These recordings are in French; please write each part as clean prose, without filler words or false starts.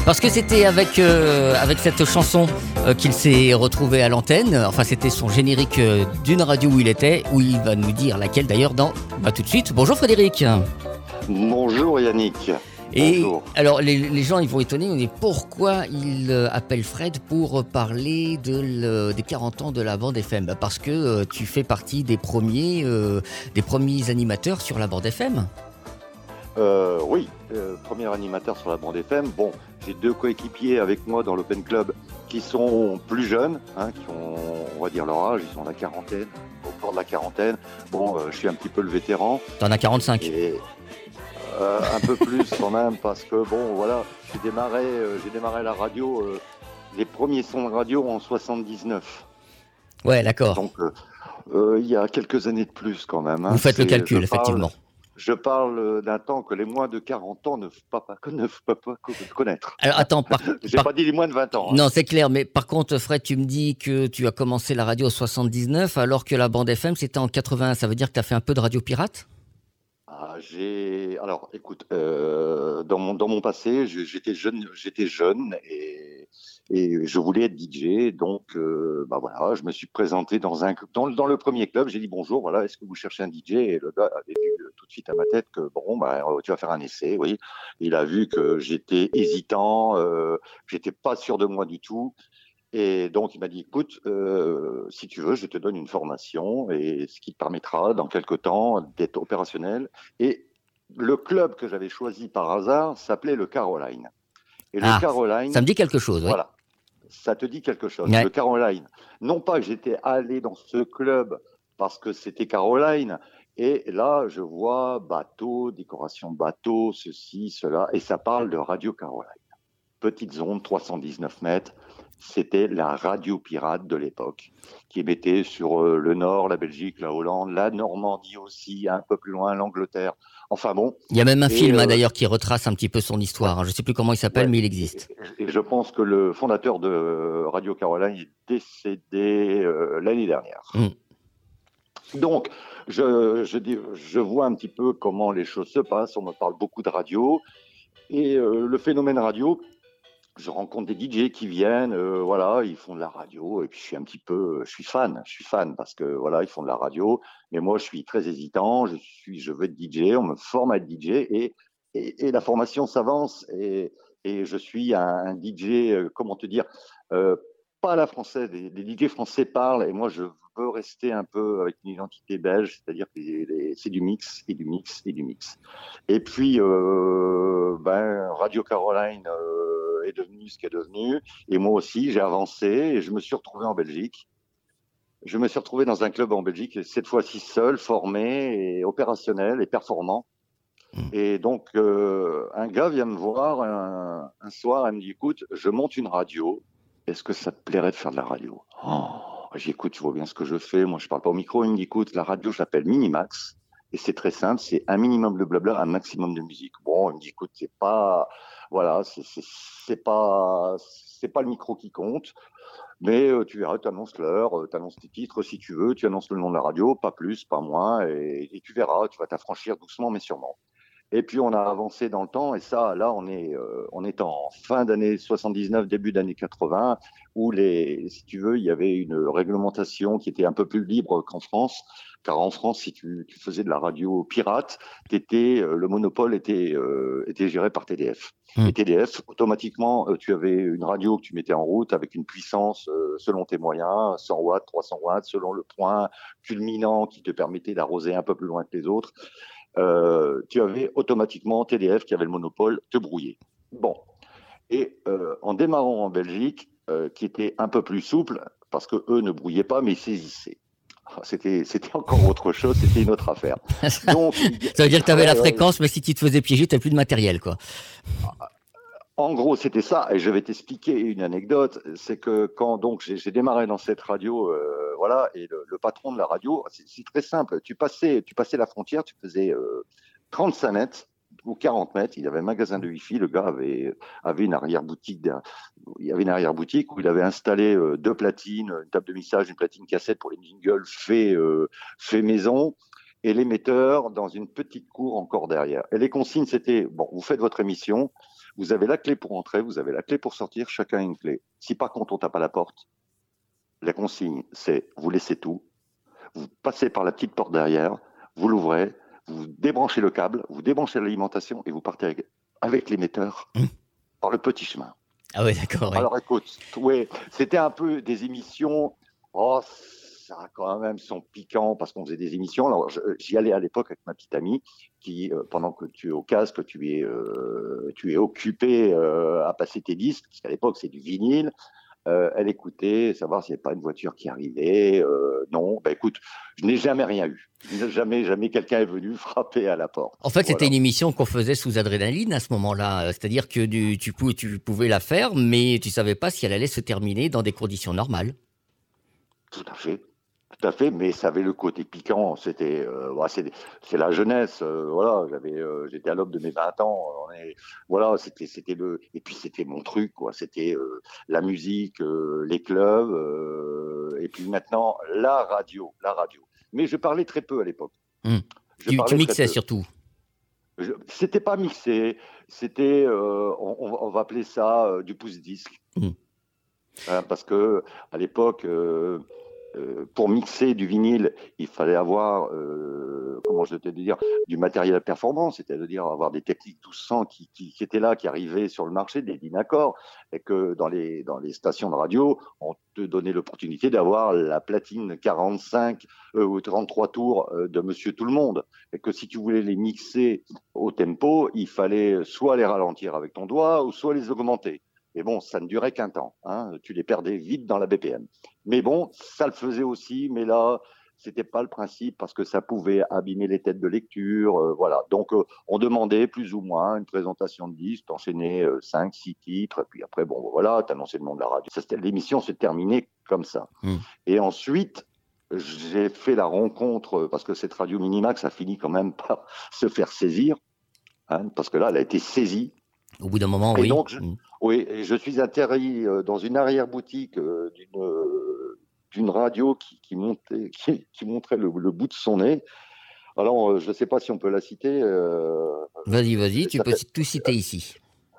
Parce que c'était avec cette chanson qu'il s'est retrouvé à l'antenne. Enfin, c'était son générique d'une radio où il était, où il va nous dire laquelle d'ailleurs tout de suite. Bonjour Frédéric. Bonjour Yannick. Et Bonjour. alors les gens ils vont étonner, mais pourquoi il appelle Fred pour parler des 40 ans de la bande FM? Parce que tu fais partie des premiers animateurs sur la bande FM. Oui, premier animateur sur la bande FM. Bon, j'ai deux coéquipiers avec moi dans l'Open Club qui sont plus jeunes, qui ont, on va dire leur âge, ils sont à la quarantaine, au bord de la quarantaine. Bon, je suis un petit peu le vétéran. T'en as 45. Et, un peu plus quand même, parce que bon, voilà, j'ai démarré la radio, les premiers sons de radio en 79. Ouais, d'accord. Donc, il y a quelques années de plus quand même. Vous faites le calcul, effectivement. Je parle d'un temps que les moins de 40 ans ne peuvent pas connaître. Alors attends, j'ai pas dit les moins de 20 ans. Non, c'est clair, mais par contre, Fred, tu me dis que tu as commencé la radio en 79, alors que la bande FM, c'était en 81. Ça veut dire que tu as fait un peu de radio pirate ? Alors, écoute, dans mon passé, j'étais jeune et je voulais être DJ, donc voilà, je me suis présenté dans le premier club. J'ai dit bonjour, voilà, est-ce que vous cherchez un DJ? Et le gars avait vu tout de suite à ma tête que tu vas faire un essai, oui. Il a vu que j'étais hésitant, j'étais pas sûr de moi du tout. Et donc, il m'a dit, écoute, si tu veux, je te donne une formation, et ce qui te permettra, dans quelques temps, d'être opérationnel. Et le club que j'avais choisi par hasard s'appelait le Caroline. Et le Caroline... Ça me dit quelque chose, oui. Voilà, ça te dit quelque chose. Ouais. Le Caroline. Non pas que j'étais allé dans ce club parce que c'était Caroline, et là, je vois bateau, décoration bateau, ceci, cela, et ça parle de Radio Caroline. Petite ondes, 319 mètres. C'était la radio pirate de l'époque, qui émettait sur le Nord, la Belgique, la Hollande, la Normandie aussi, un peu plus loin, l'Angleterre. Enfin bon. Il y a même un film d'ailleurs qui retrace un petit peu son histoire. Je ne sais plus comment il s'appelle, mais il existe. Et je pense que le fondateur de Radio Caroline est décédé l'année dernière. Donc, je vois un petit peu comment les choses se passent. On me parle beaucoup de radio. Et le phénomène radio, je rencontre des DJ qui viennent, voilà, ils font de la radio, et puis je suis fan parce que voilà, ils font de la radio, mais moi je suis très hésitant, je veux être DJ, on me forme à être DJ, et la formation s'avance, et je suis un DJ, comment te dire, pas à la française, les DJ français parlent, et moi je veux rester un peu avec une identité belge, c'est-à-dire que c'est du mix, et du mix, et du mix. Et puis, Radio Caroline est devenu ce qu'est devenu. Et moi aussi, j'ai avancé et je me suis retrouvé en Belgique. Je me suis retrouvé dans un club en Belgique, cette fois-ci seul, formé et opérationnel et performant. Et donc, un gars vient me voir un soir, il me dit, écoute, je monte une radio. Est-ce que ça te plairait de faire de la radio? J'écoute, tu vois bien ce que je fais. Moi, je parle pas au micro. Il me dit, écoute, la radio, je l'appelle Minimax. Et c'est très simple, c'est un minimum de blabla, un maximum de musique. Bon, il me dit, écoute, c'est pas le micro qui compte, mais tu verras, tu annonces l'heure, tu annonces tes titres si tu veux, tu annonces le nom de la radio, pas plus, pas moins, et tu verras, tu vas t'affranchir doucement mais sûrement. Et puis on a avancé dans le temps, et ça, là, on est en fin d'année 79, début d'année 80, où si tu veux, il y avait une réglementation qui était un peu plus libre qu'en France, car en France, si tu faisais de la radio pirate, le monopole était géré par TDF. Et TDF, automatiquement, tu avais une radio que tu mettais en route avec une puissance selon tes moyens, 100 watts, 300 watts, selon le point culminant qui te permettait d'arroser un peu plus loin que les autres. Tu avais automatiquement TDF qui avait le monopole, te brouiller. Bon. Et en démarrant en Belgique, qui était un peu plus souple, parce que eux ne brouillaient pas, mais ils saisissaient. C'était encore autre chose, c'était une autre affaire. Donc, ça veut dire que tu avais la fréquence, mais si tu te faisais piéger, tu n'as plus de matériel, quoi. En gros, c'était ça. Et je vais t'expliquer une anecdote. C'est que quand donc j'ai démarré dans cette radio, voilà, et le patron de la radio, c'est très simple. Tu passais la frontière, tu faisais 35 mètres ou 40 mètres. Il avait un magasin de Wi-Fi. Le gars avait une arrière-boutique. Il y avait une arrière-boutique où il avait installé deux platines, une table de mixage, une platine cassette pour les jingles fait maison, et l'émetteur dans une petite cour encore derrière. Et les consignes, c'était, bon, vous faites votre émission, Vous avez la clé pour entrer, vous avez la clé pour sortir, chacun a une clé. Si par contre on tape à la porte, la consigne, c'est vous laissez tout, vous passez par la petite porte derrière, vous l'ouvrez, vous débranchez le câble, vous débranchez l'alimentation et vous partez avec l'émetteur par le petit chemin. Ah ouais, d'accord. Oui. Alors écoute, ouais, c'était un peu des émissions. Oh, ça a quand même son piquant parce qu'on faisait des émissions. Alors j'y allais à l'époque avec ma petite amie qui, pendant que tu es au casque, tu es occupé à passer tes disques, parce qu'à l'époque c'est du vinyle. Elle écoutait, savoir s'il n'y avait pas une voiture qui arrivait. Non, ben écoute, je n'ai jamais rien eu. Jamais quelqu'un est venu frapper à la porte. En fait, c'était une émission qu'on faisait sous adrénaline à ce moment-là. C'est-à-dire que tu pouvais la faire, mais tu savais pas si elle allait se terminer dans des conditions normales. Tout à fait. Tout à fait, mais ça avait le côté piquant. C'était, c'est la jeunesse. Voilà, j'étais à l'aube de mes 20 ans. Voilà, c'était le. Et puis c'était mon truc, quoi. C'était la musique, les clubs, et puis maintenant la radio. Mais je parlais très peu à l'époque. Tu mixais surtout. C'était pas mixé. C'était, on va appeler ça du pouce-disque. Parce que à l'époque. Pour mixer du vinyle, il fallait avoir, comment je te dire, du matériel à performance, c'est-à-dire avoir des techniques 1200 qui étaient là, qui arrivaient sur le marché, des Dynacor, et que dans les stations de radio, on te donnait l'opportunité d'avoir la platine 45 ou 33 tours de Monsieur Tout-le-Monde, et que si tu voulais les mixer au tempo, il fallait soit les ralentir avec ton doigt, ou soit les augmenter. Mais bon, ça ne durait qu'un temps. Hein. Tu les perdais vite dans la BPM. Mais bon, ça le faisait aussi. Mais là, c'était pas le principe parce que ça pouvait abîmer les têtes de lecture. Voilà. Donc, on demandait plus ou moins une présentation de disque, t'enchaînais 5, 6 titres. Puis après, bon, voilà, t'annonçais le nom de la radio. L'émission se terminait comme ça. Et ensuite, j'ai fait la rencontre, parce que cette radio Minimax a fini quand même par se faire saisir. Hein, parce que là, elle a été saisie. Au bout d'un moment, et oui. Donc, je suis atterri dans une arrière-boutique d'une radio qui montrait le bout de son nez. Alors, je ne sais pas si on peut la citer. Vas-y, tu peux tout citer ici.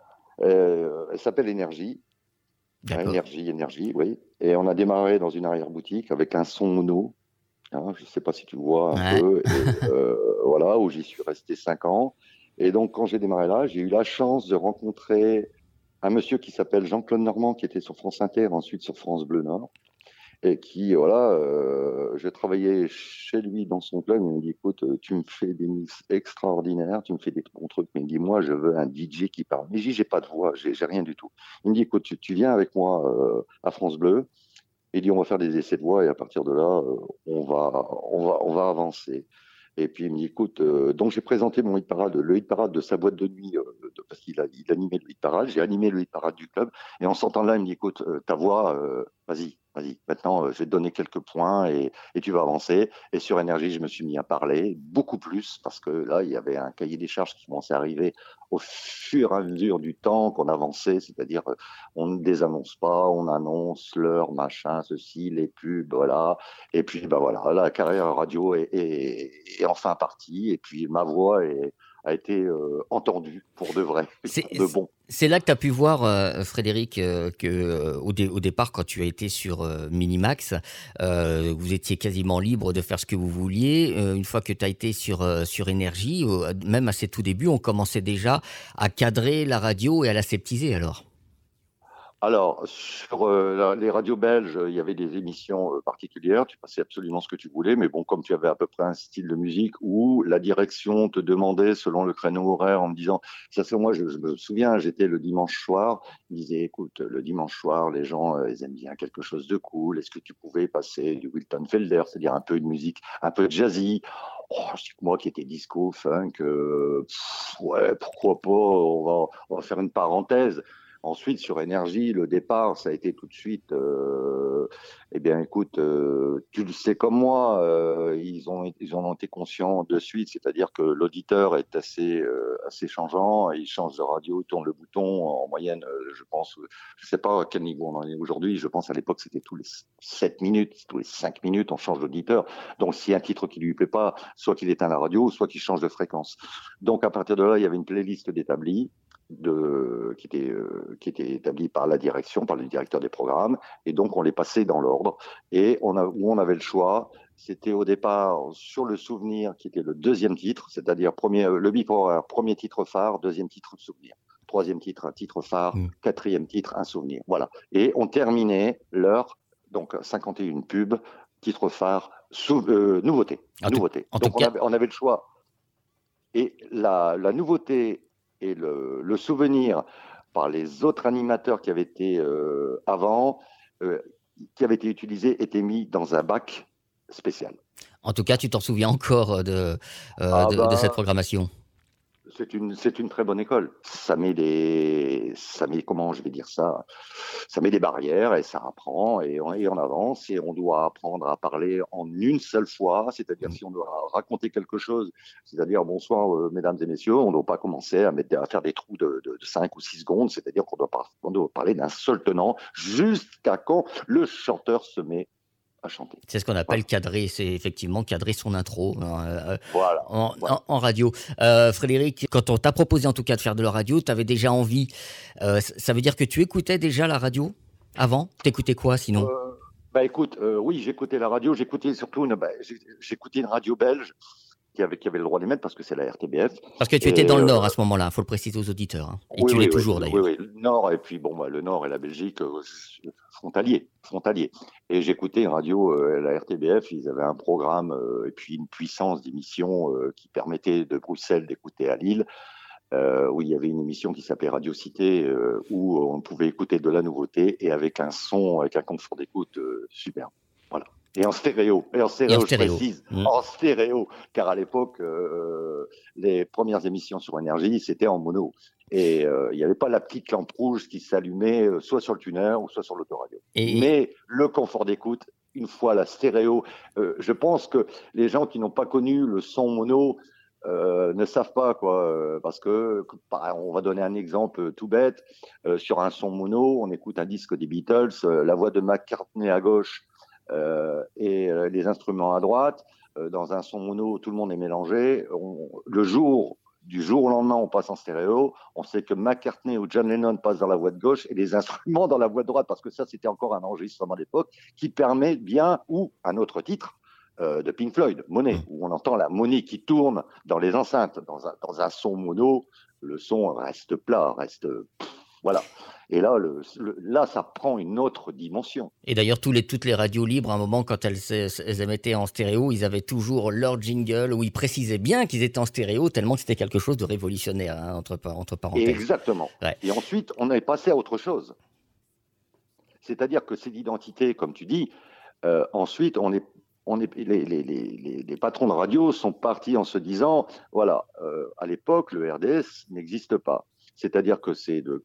Elle s'appelle Énergie. Énergie, oui. Et on a démarré dans une arrière-boutique avec un son mono. Hein, je ne sais pas si tu vois un peu. Et, voilà, où j'y suis resté 5 ans. Et donc, quand j'ai démarré là, j'ai eu la chance de rencontrer un monsieur qui s'appelle Jean-Claude Normand, qui était sur France Inter, ensuite sur France Bleu Nord, et qui, voilà, je travaillais chez lui dans son club. Il me dit, écoute, tu me fais des mix extraordinaires, tu me fais des bons trucs, mais il me dit, moi, je veux un DJ qui parle. Mais j'ai pas de voix, j'ai rien du tout. Il me dit, écoute, tu viens avec moi à France Bleu. Il dit, on va faire des essais de voix, et à partir de là, on va avancer. Et puis il me dit, écoute, donc j'ai présenté mon hit parade, le hit parade de sa boîte de nuit, parce qu'il animait le hit parade. J'ai animé le hit parade du club. Et en s'entendant là, il me dit, écoute, ta voix, vas-y. Maintenant, je vais te donner quelques points et tu vas avancer. Et sur Énergie, je me suis mis à parler beaucoup plus parce que là, il y avait un cahier des charges qui commençait à arriver au fur et à mesure du temps qu'on avançait. C'est-à-dire, on ne désannonce pas, on annonce l'heure, machin, ceci, les pubs, voilà. Et puis, bah voilà, la carrière radio est enfin partie. Et puis, ma voix a été entendue pour de vrai, pour de bon. C'est là que tu as pu voir, Frédéric, au départ, quand tu as été sur Minimax, vous étiez quasiment libre de faire ce que vous vouliez. Une fois que tu as été sur Énergie, même à ses tout débuts, on commençait déjà à cadrer la radio et à l'aseptiser alors. Alors, sur les radios belges, il y avait des émissions particulières. Tu passais absolument ce que tu voulais. Mais bon, comme tu avais à peu près un style de musique où la direction te demandait, selon le créneau horaire, en me disant, ça c'est moi, je me souviens, j'étais le dimanche soir. Ils disaient, écoute, le dimanche soir, les gens, ils aiment bien quelque chose de cool. Est-ce que tu pouvais passer du Wilton Felder, c'est-à-dire un peu de musique, un peu jazzy? Oh, je dis que moi qui étais disco, funk, ouais, pourquoi pas, on va faire une parenthèse. Ensuite, sur Énergie, le départ, ça a été tout de suite, eh bien, écoute, tu le sais comme moi, ils en ont été conscients de suite, c'est-à-dire que l'auditeur est assez changeant, il change de radio, il tourne le bouton, en moyenne, je pense, je sais pas à quel niveau on en est aujourd'hui, je pense à l'époque, c'était tous les 7 minutes, tous les 5 minutes, on change d'auditeur. Donc, s'il y a un titre qui lui plaît pas, soit qu'il éteint la radio, soit qu'il change de fréquence. Donc, à partir de là, il y avait une playlist d'établie. qui était établi par la direction, par le directeur des programmes, et donc on les passait dans l'ordre, et où on avait le choix. C'était au départ sur le souvenir, qui était le deuxième titre, c'est-à-dire le bipolaire, premier titre phare, deuxième titre souvenir, troisième titre, un titre phare, quatrième titre, un souvenir. Voilà. Et on terminait l'heure, donc 51 pubs, titre phare, nouveauté. Nouveauté. Donc on avait le choix. Et la nouveauté et le souvenir par les autres animateurs qui avaient été avant, qui avaient été utilisés, étaient mis dans un bac spécial. En tout cas, tu t'en souviens encore de cette programmation? C'est une très bonne école. Comment je vais dire ça, ça met des barrières et ça apprend et on avance, et on doit apprendre à parler en une seule fois. C'est-à-dire, si on doit raconter quelque chose, c'est-à-dire bonsoir mesdames et messieurs, on ne doit pas commencer à faire des trous de 5 ou 6 secondes. C'est-à-dire qu'on doit parler d'un seul tenant jusqu'à quand le chanteur se met à chanter. C'est ce qu'on appelle cadrer, c'est effectivement cadrer son intro voilà. En radio. Frédéric, quand on t'a proposé en tout cas de faire de la radio, tu avais déjà envie. Ça veut dire que tu écoutais déjà la radio avant? T'écoutais quoi sinon? Écoute, oui, j'écoutais la radio, j'écoutais surtout j'écoutais une radio belge qui avait le droit d'émettre parce que c'est la RTBF. Parce que tu étais dans le Nord à ce moment-là, il faut le préciser aux auditeurs. Hein. Et tu l'es toujours d'ailleurs. Oui, le Nord, et puis le Nord et la Belgique, frontalier. Et j'écoutais une radio, la RTBF, ils avaient un programme et puis une puissance d'émission qui permettait de Bruxelles d'écouter à Lille, où il y avait une émission qui s'appelait Radio Cité, où on pouvait écouter de la nouveauté et avec un son, avec un confort d'écoute superbe. Voilà. Et en stéréo, je précise, en stéréo, car à l'époque, les premières émissions sur Énergie, c'était en mono. Et il n'y avait pas la petite lampe rouge qui s'allumait soit sur le tuner ou soit sur l'autoradio. Mais le confort d'écoute, une fois la stéréo, je pense que les gens qui n'ont pas connu le son mono ne savent pas, quoi, parce que, on va donner un exemple tout bête, sur un son mono, on écoute un disque des Beatles, la voix de McCartney à gauche, et les instruments à droite. Dans un son mono, tout le monde est mélangé. Du jour au lendemain, on passe en stéréo. On sait que McCartney ou John Lennon passent dans la voix de gauche et les instruments dans la voix de droite, parce que ça, c'était encore un enregistrement d'époque qui permet bien, ou un autre titre de Pink Floyd, Money, où on entend la monnaie qui tourne dans les enceintes. Dans un son mono, le son reste plat, voilà. Et là, là, ça prend une autre dimension. Et d'ailleurs, toutes les radios libres, à un moment, quand elles émettaient en stéréo, ils avaient toujours leur jingle où ils précisaient bien qu'ils étaient en stéréo, tellement que c'était quelque chose de révolutionnaire, hein, entre parenthèses. Exactement. Ouais. Et ensuite, on est passé à autre chose. C'est-à-dire que c'est l'identité, comme tu dis. Ensuite, les patrons de radio sont partis en se disant, voilà, à l'époque, le RDS n'existe pas. C'est-à-dire que c'est de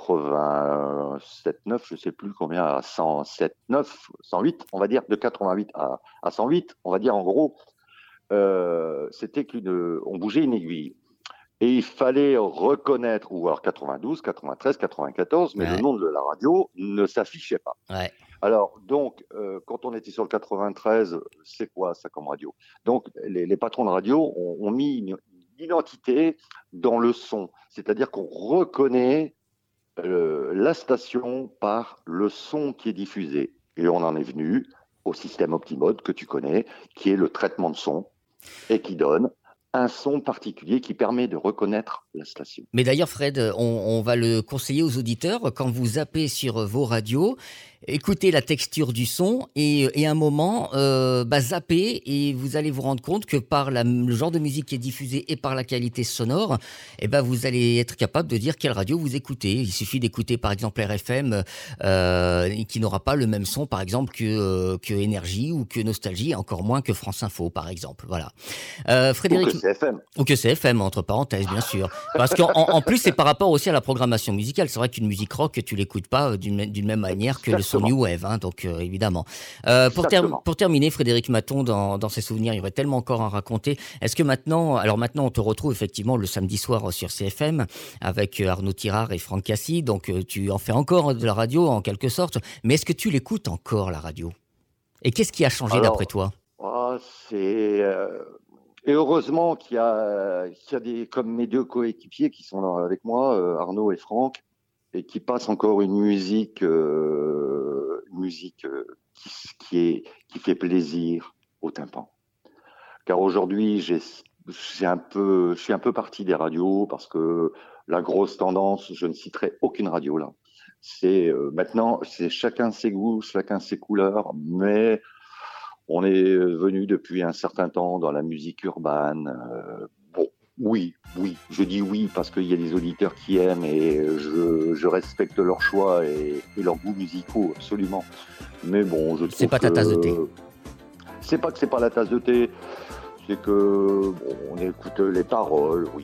87,9, je ne sais plus combien, à 107,9, 108, on va dire, de 88 à 108, on va dire en gros, c'était on bougeait une aiguille. Et il fallait reconnaître, ou alors 92, 93, 94, mais le nom de la radio ne s'affichait pas. Ouais. Alors, donc, quand on était sur le 93, c'est quoi ça comme radio? Donc, les patrons de radio ont mis une identité dans le son, c'est-à-dire qu'on reconnaît la station par le son qui est diffusé. Et on en est venu au système Optimode que tu connais, qui est le traitement de son et qui donne un son particulier qui permet de reconnaître la station. Mais d'ailleurs, Fred, on va le conseiller aux auditeurs, quand vous zappez sur vos radios, écoutez la texture du son et à un moment, zappez et vous allez vous rendre compte que par le genre de musique qui est diffusée et par la qualité sonore, vous allez être capable de dire quelle radio vous écoutez. Il suffit d'écouter par exemple RFM qui n'aura pas le même son par exemple que Énergie ou que Nostalgie, encore moins que France Info par exemple. Voilà. Frédéric, ou que CFM. Ou que CFM, entre parenthèses, bien sûr. Parce qu'en plus, c'est par rapport aussi à la programmation musicale. C'est vrai qu'une musique rock, tu l'écoutes pas d'une même manière que le son New Wave, hein, donc évidemment. Pour terminer, Frédéric Maton, dans ses souvenirs, il y aurait tellement encore à raconter. Est-ce que maintenant on te retrouve effectivement le samedi soir sur CFM avec Arnaud Tirard et Franck Cassis, donc tu en fais encore de la radio en quelque sorte, mais est-ce que tu l'écoutes encore la radio? Et qu'est-ce qui a changé d'après toi? Et heureusement qu'il y a comme mes deux coéquipiers qui sont là avec moi, Arnaud et Franck, et qui passent encore une musique qui fait plaisir au tympan. Car aujourd'hui, je suis un peu parti des radios parce que la grosse tendance, je ne citerai aucune radio là. Maintenant, c'est chacun ses goûts, chacun ses couleurs, mais on est venu depuis un certain temps dans la musique urbaine. Oui, je dis oui parce qu'il y a des auditeurs qui aiment et je respecte leur choix et leurs goûts musicaux, absolument. Mais bon, je trouve c'est pas ta tasse de thé. C'est pas que c'est pas la tasse de thé, c'est que on écoute les paroles, oui.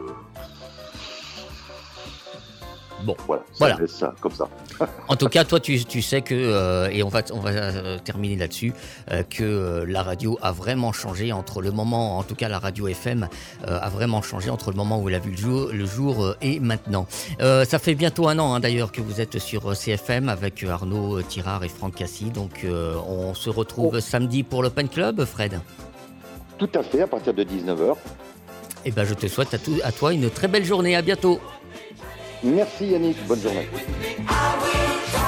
Bon, voilà. Ça, comme ça. En tout cas, toi, tu sais que, et on va terminer là-dessus, que la radio a vraiment changé entre le moment, en tout cas la radio FM a vraiment changé entre le moment où elle a vu le jour et maintenant. Ça fait bientôt 1 an d'ailleurs que vous êtes sur CFM avec Arnaud Tirard et Franck Cassis, donc on se retrouve samedi pour l'Open Club, Fred. Tout à fait, à partir de 19h. Eh ben, je te souhaite à toi une très belle journée, à bientôt. Merci Yannick, bonne journée.